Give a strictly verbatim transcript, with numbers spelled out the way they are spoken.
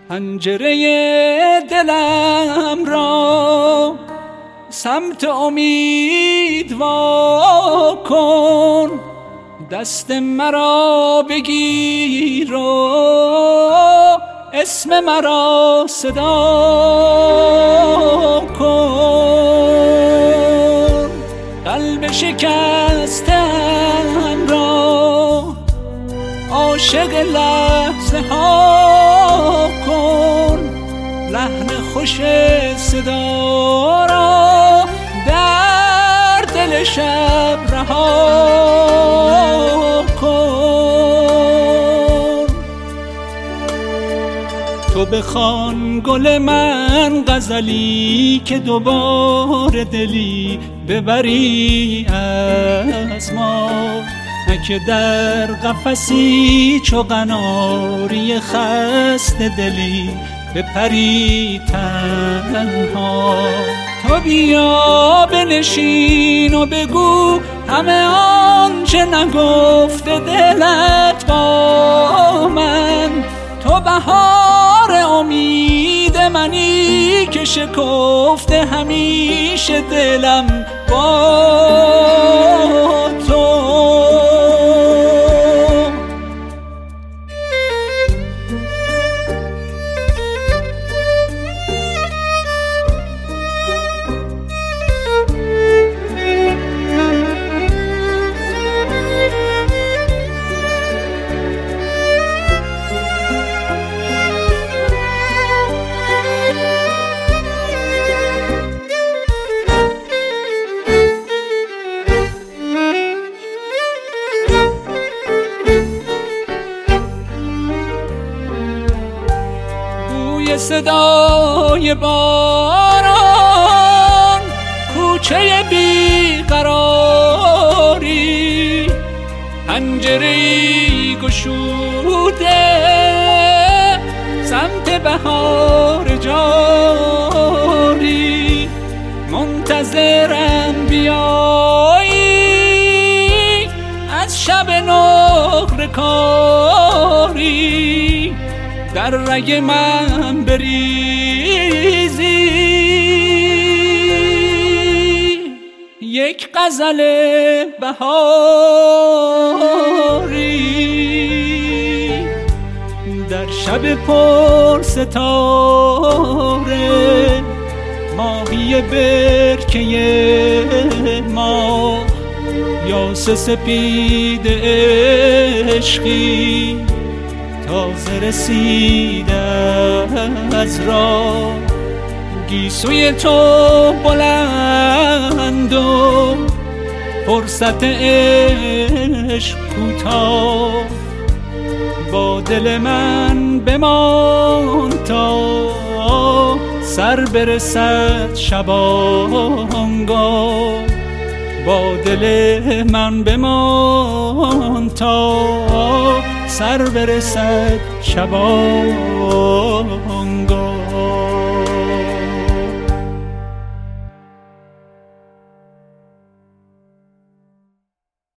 پنجره دلم را سمت امید وا کن، دست مرا بگیر و اسم مرا صدا کن. قلب شکستم را عاشق لحظه ها کن، لحن خوش صدا را در دل شب رها کن. تو بخوان گل من غزلی که دوباره دلی ببری از ما، نه که در قفسی چو قناری خسته دلی بپری تنها. تو بیا بنشین و بگو همه آنچه نگفته دلت با من. تو بهار امید منی که شکفته همیشه دلم با تو. صدای باران کوچه بیقراری، پنجره‌ای گشوده سمت بهار جاری. منتظرم بیایی از شب نقره کاری، در رگ من بریزی یک غزل بهاری. در شب پر ستاره ماهی برکه ما، یاس سپید عشقی تازه رسیده از راه. گیسوی تو بلند و فرصت عشق کوتاه، با دل من بمان تا سر برسد شبانگاه. با دل من بمان تا سر برسد شبانگاه.